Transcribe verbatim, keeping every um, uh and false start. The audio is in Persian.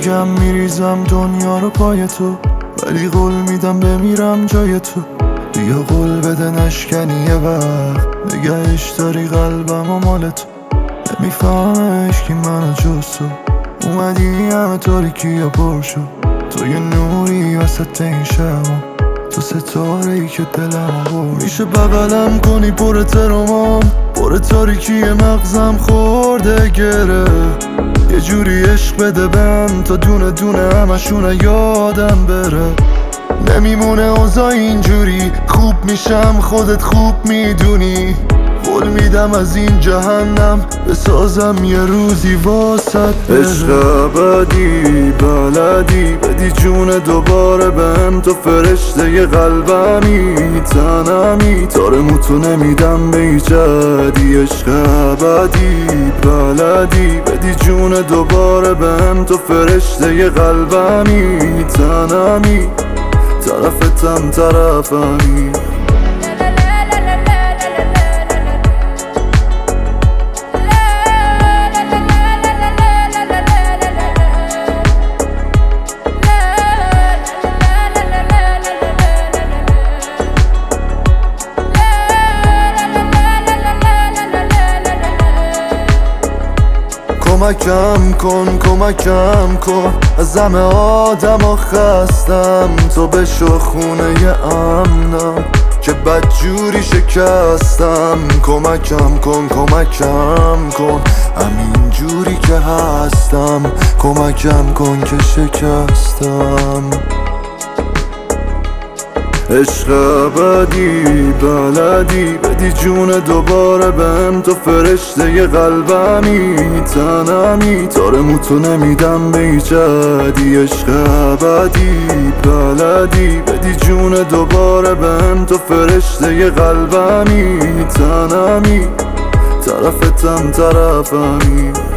میگم میریزم دنیا رو پای تو، ولی قول میدم بمیرم جای تو. بیا قول بده نشکنی یه وقت، نگهش داری قلبم و مال تو. نمیفهمه عشقی منو جز تو، اومدی همه تاریکی یا پر شد. تو یه نوری وسط این شبم، تو ستاره ای که دلم برد. میشه بغلم کنی پر ترامام، پر تاریکی مغزم خورده گره. یه جوری عشق بده بهم تا دونه دونه همشونه یادم بره. نمیمونه اوضاع اینجوری، خوب میشم خودت خوب میدونی. قول میدم از این جهنم بسازم یه روزی واسط. عشق ابدی بلدی بدی جون دوباره بهم، تو فرشته ی قلبمی تنمی. تارموتو نمیدم به ایجادی. عشق ابدی بلدی بدی جون دوباره بهم، تو فرشته ی قلبمی تنمی. طرفتم طرفمی. کمکم کن کمکم کن، از همه آدم ها خستم. تو بشو خونه ی امنم که بدجوری شکستم. کمکم کن کمکم کن، همین جوری که هستم. کمکم کن که شکستم. عشق ابدی بلدی بدی جون دوباره بهم، تو فرشته ی قلبمی تنمی. تارموتو نمیدم به ایجادی. عشق ابدی بلدی بدی جون دوباره بهم، تو فرشته ی قلبمی تنمی. طرفتم طرفمی.